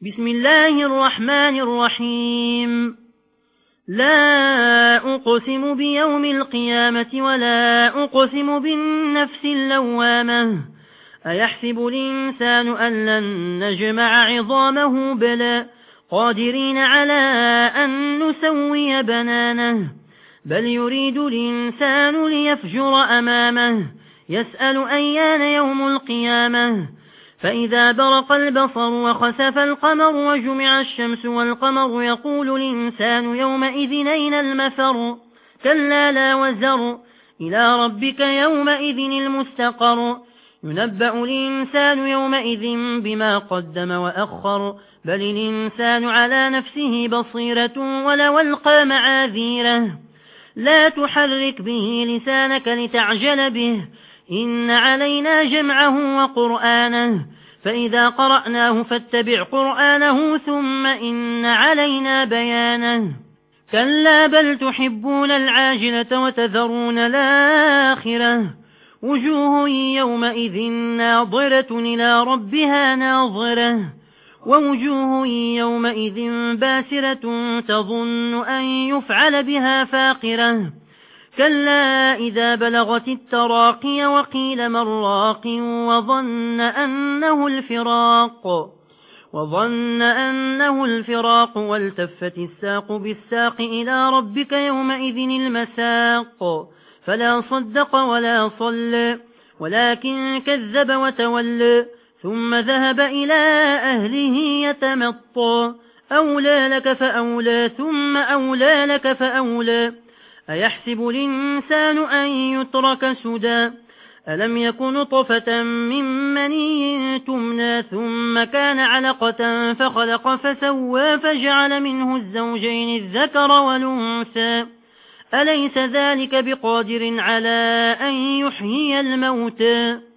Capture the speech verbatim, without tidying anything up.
بسم الله الرحمن الرحيم. لا أقسم بيوم القيامة ولا أقسم بالنفس اللوامة أيحسب الإنسان أن لن نجمع عظامه بلى قادرين على أن نسوي بنانه بل يريد الإنسان ليفجر أمامه يسأل أيان يوم القيامة فإذا برق البصر وخسف القمر وجمع الشمس والقمر يقول الإنسان يومئذ أين المفر كلا لا وزر إلى ربك يومئذ المستقر ينبأ الإنسان يومئذ بما قدم وأخر بل الإنسان على نفسه بصيرة ولو ألقى معاذيره لا تحرك به لسانك لتعجل به إن علينا جمعه وقرآنه فإذا قرأناه فاتبع قرآنه ثم إن علينا بيانه كلا بل تحبون العاجلة وتذرون الآخرة وجوه يومئذ ناظرة إلى ربها ناظرة ووجوه يومئذ باسرة تظن أن يفعل بها فاقرة كلا إذا بلغت التراقي وقيل من راق وظن أنه الفراق وظن أنه الفراق والتفت الساق بالساق إلى ربك يومئذ المساق فلا صدق ولا صلى ولكن كذب وتولى ثم ذهب إلى أهله يتمطى أولى لك فأولى ثم أولى لك فأولى أيحسب الإنسان أن يترك سدى ألم يكن نطفة من مني تمنى ثم كان علقة فخلق فسوى فجعل منه الزوجين الذكر والأنثى أليس ذلك بقادر على أن يحيي الموتى